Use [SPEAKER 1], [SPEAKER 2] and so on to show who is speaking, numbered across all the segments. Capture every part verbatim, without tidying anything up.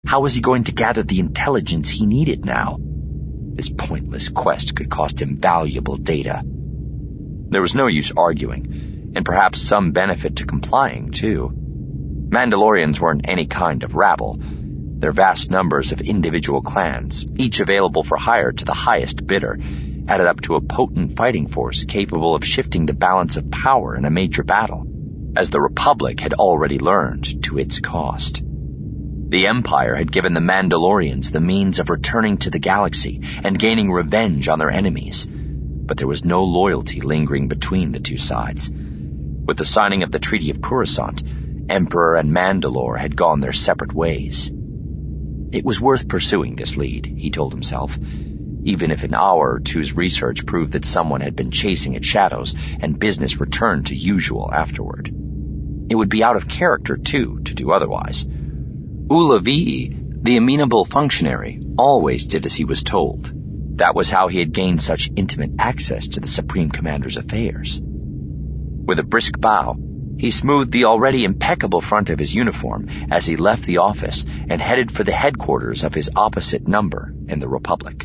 [SPEAKER 1] How was he going to gather the intelligence he needed now? This pointless quest could cost him valuable data. There was no use arguing, and perhaps some benefit to complying, too. Mandalorians weren't any kind of rabble. Their vast numbers of individual clans, each available for hire to the highest bidder, added up to a potent fighting force capable of shifting the balance of power in a major battle, as the Republic had already learned to its cost. The Empire had given the Mandalorians the means of returning to the galaxy and gaining revenge on their enemies, but there was no loyalty lingering between the two sides. With the signing of the Treaty of Coruscant, Emperor and Mandalore had gone their separate ways. It was worth pursuing this lead, he told himself, even if an hour or two's research proved that someone had been chasing its shadows and business returned to usual afterward. It would be out of character, too, to do otherwise. Ula Vee, the amenable functionary, always did as he was told. That was how he had gained such intimate access to the Supreme Commander's affairs. With a brisk bow, he smoothed the already impeccable front of his uniform as he left the office and headed for the headquarters of his opposite number in the Republic.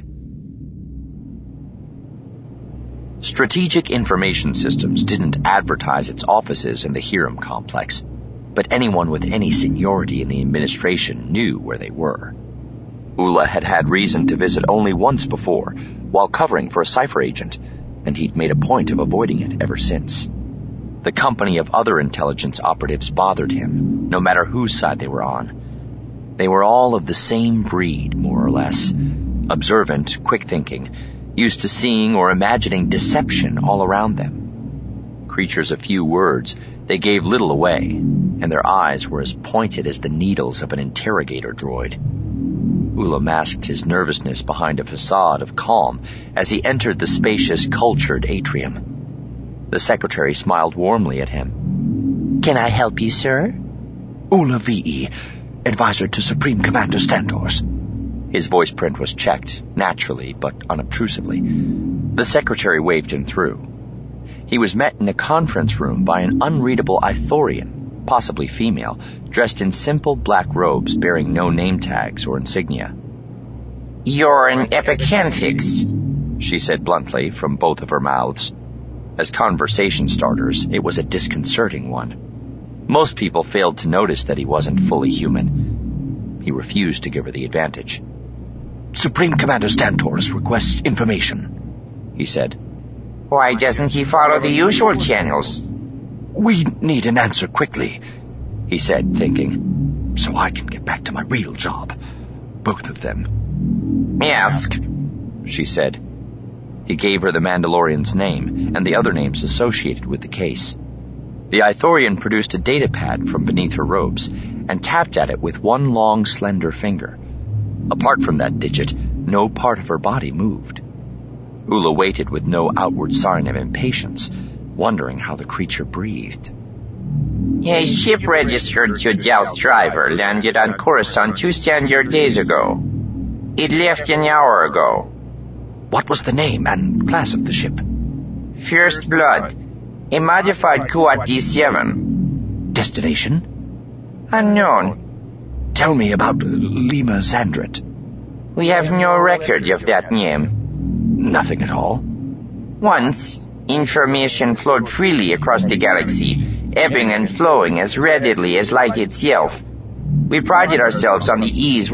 [SPEAKER 1] Strategic Information Systems didn't advertise its offices in the Hiram complex, but anyone with any seniority in the administration knew where they were. Ula had had reason to visit only once before, while covering for a cipher agent, and he'd made a point of avoiding it ever since. The company of other intelligence operatives bothered him, no matter whose side they were on. They were all of the same breed, more or less. Observant, quick-thinking, used to seeing or imagining deception all around them. Creatures of few words, they gave little away, and their eyes were as pointed as the needles of an interrogator droid. Ula masked his nervousness behind a facade of calm as he entered the spacious, cultured atrium. The secretary smiled warmly at him.
[SPEAKER 2] "Can I help you, sir?"
[SPEAKER 1] "Ula Vee, advisor to Supreme Commander Stentor's." His voice print was checked, naturally but unobtrusively. The secretary waved him through. He was met in a conference room by an unreadable Ithorian, possibly female, dressed in simple black robes bearing no name tags or insignia.
[SPEAKER 3] "You're an epicanthix,"
[SPEAKER 1] she said bluntly from both of her mouths. As conversation starters, it was a disconcerting one. Most people failed to notice that he wasn't fully human. He refused to give her the advantage. "Supreme Commander Stentor's requests information," he said.
[SPEAKER 3] "Why doesn't he follow the usual channels?"
[SPEAKER 1] "We need an answer quickly," he said, thinking, "so I can get back to my real job. Both of them."
[SPEAKER 3] "Ask,"
[SPEAKER 1] she said. He gave her the Mandalorian's name and the other names associated with the case. The Ithorian produced a data pad from beneath her robes and tapped at it with one long, slender finger. Apart from that digit, no part of her body moved. Ula waited with no outward sign of impatience, wondering how the creature breathed.
[SPEAKER 3] "A ship registered to Douse Driver landed on Coruscant two standard days ago. It left an hour ago."
[SPEAKER 1] "What was the name and class of the ship?"
[SPEAKER 3] "First Blood, a modified Kuat D seven.
[SPEAKER 1] "Destination?"
[SPEAKER 3] "Unknown."
[SPEAKER 1] "Tell me about Lima Zandrit."
[SPEAKER 3] "We have no record of that name."
[SPEAKER 1] "Nothing at all?"
[SPEAKER 3] "Once, information flowed freely across the galaxy, ebbing and flowing as readily as light itself. We prided ourselves on the ease